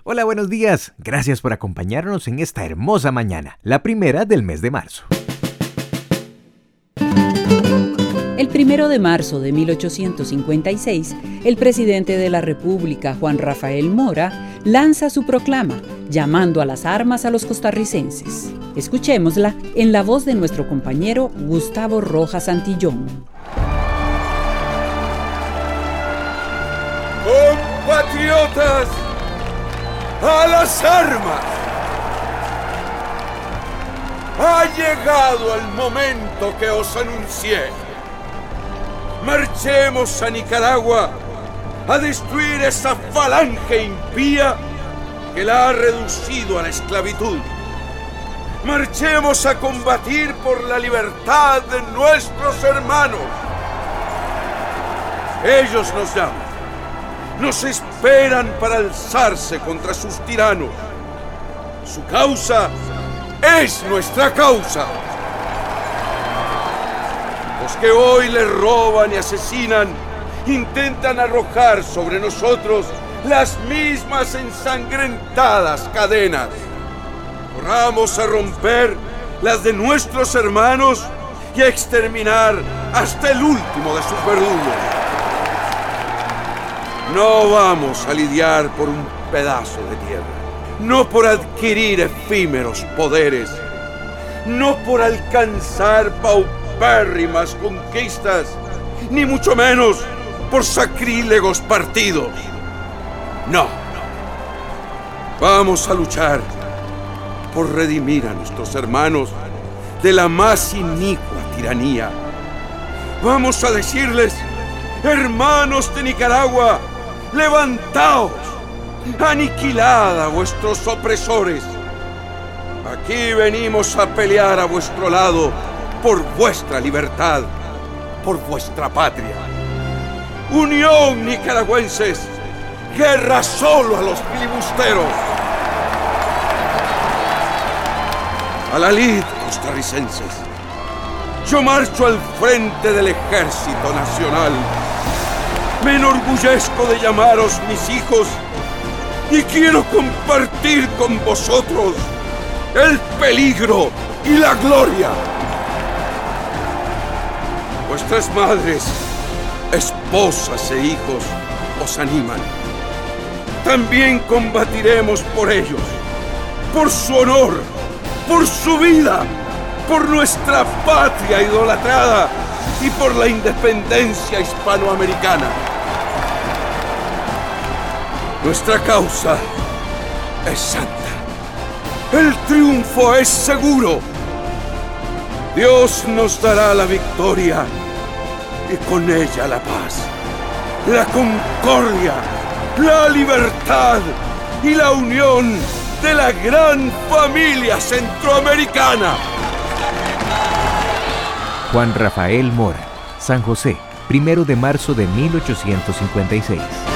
Hola, buenos días. Gracias por acompañarnos en esta hermosa mañana, la primera del mes de marzo. El 1 de marzo de 1856, el presidente de la República, Juan Rafael Mora, lanza su proclama, llamando a las armas a los costarricenses. Escuchémosla en la voz de nuestro compañero Gustavo Rojas Santillón. ¡Compatriotas! ¡A las armas! Ha llegado el momento que os anuncié. Marchemos a Nicaragua a destruir esa falange impía que la ha reducido a la esclavitud. Marchemos a combatir por la libertad de nuestros hermanos. Ellos nos llaman. Nos esperan para alzarse contra sus tiranos. Su causa es nuestra causa. Los que hoy les roban y asesinan intentan arrojar sobre nosotros las mismas ensangrentadas cadenas. Corramos a romper las de nuestros hermanos y a exterminar hasta el último de sus verdugos. No vamos a lidiar por un pedazo de tierra, no por adquirir efímeros poderes, no por alcanzar paupérrimas conquistas, ni mucho menos por sacrílegos partidos. No. Vamos a luchar por redimir a nuestros hermanos de la más inicua tiranía. Vamos a decirles: hermanos de Nicaragua, levantaos, aniquilad a vuestros opresores. Aquí venimos a pelear a vuestro lado por vuestra libertad, por vuestra patria. Unión, nicaragüenses, guerra solo a los filibusteros. A la lid, costarricenses. Yo marcho al frente del Ejército Nacional. Me enorgullezco de llamaros mis hijos y quiero compartir con vosotros el peligro y la gloria. Vuestras madres, esposas e hijos os animan. También combatiremos por ellos, por su honor, por su vida, por nuestra patria idolatrada y por la independencia hispanoamericana. Nuestra causa es santa. El triunfo es seguro. Dios nos dará la victoria y con ella la paz, la concordia, la libertad y la unión de la gran familia centroamericana. Juan Rafael Mora, San José, 1 de marzo de 1856.